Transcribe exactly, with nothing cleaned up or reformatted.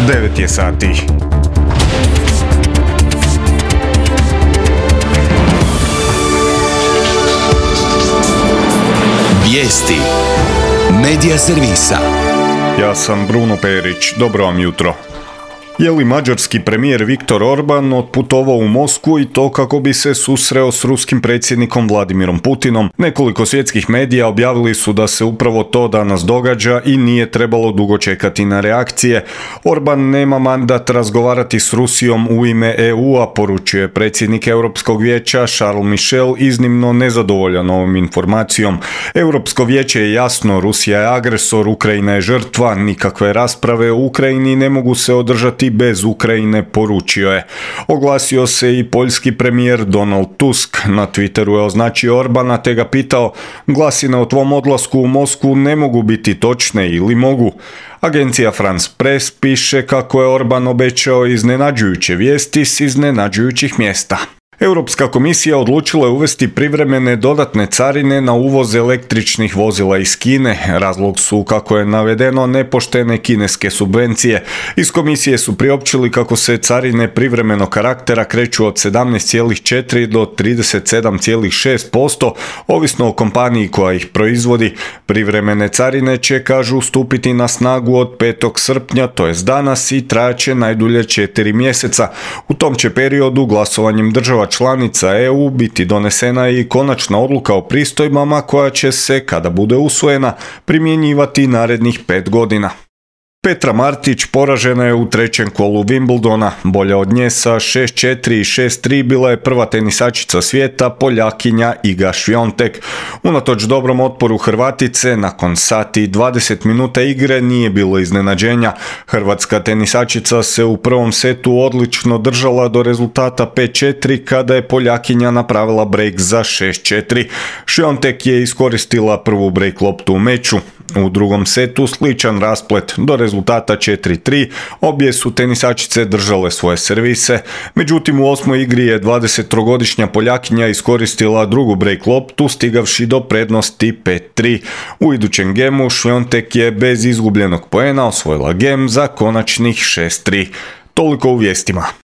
devet je sati. Vijesti Medija servisa. Ja sam Bruno Perić, dobro vam jutro. Je li mađarski premijer Viktor Orban otputovao u Moskvu i to kako bi se susreo s ruskim predsjednikom Vladimirom Putinom? Nekoliko svjetskih medija objavili su da se upravo to danas događa i nije trebalo dugo čekati na reakcije. Orban nema mandat razgovarati s Rusijom u ime E U-a, poručuje predsjednik Europskog vijeća Charles Michel, iznimno nezadovoljan ovom informacijom. Europsko vijeće je jasno, Rusija je agresor, Ukrajina je žrtva, nikakve rasprave o Ukrajini ne mogu se održati bez Ukrajine, poručio je. Oglasio se i poljski premijer Donald Tusk. Na Twitteru je označio Orbana te ga pitao: glasine o tvom odlasku u Moskvu ne mogu biti točne ili mogu? Agencija France Press piše kako je Orban obećao iznenađujuće vijesti s iznenađujućih mjesta. Europska komisija odlučila je uvesti privremene dodatne carine na uvoz električnih vozila iz Kine. Razlog su, kako je navedeno, nepoštene kineske subvencije. Iz komisije su priopćili kako se carine privremenog karaktera kreću od sedamnaest zarez četiri do trideset sedam zarez šest posto, ovisno o kompaniji koja ih proizvodi. Privremene carine će, kažu, stupiti na snagu od petog srpnja, to jest danas, i trajaće najdulje četiri mjeseca. U tom će periodu glasovanjem država članica E U biti donesena i konačna odluka o pristojbama koja će se, kada bude usvojena, primjenjivati narednih pet godina. Petra Martić poražena je u trećem kolu Wimbledona. Bolja od nje sa šest četiri i šest tri bila je prva tenisačica svijeta, Poljakinja Iga Swiatek. Unatoč dobrom otporu Hrvatice, nakon sati i dvadeset minuta igre nije bilo iznenađenja. Hrvatska tenisačica se u prvom setu odlično držala do rezultata pet četiri kada je Poljakinja napravila break za šest četiri. Swiatek je iskoristila prvu break loptu u meču. U drugom setu sličan rasplet do rezultata četiri tri, obje su tenisačice držale svoje servise, međutim u osmoj igri je dvadesettrogodišnja Poljakinja iskoristila drugu break loptu, stigavši do prednosti pet tri. U idućem gemu Swiatek je bez izgubljenog poena osvojila gem za konačnih šest tri. Toliko u vijestima.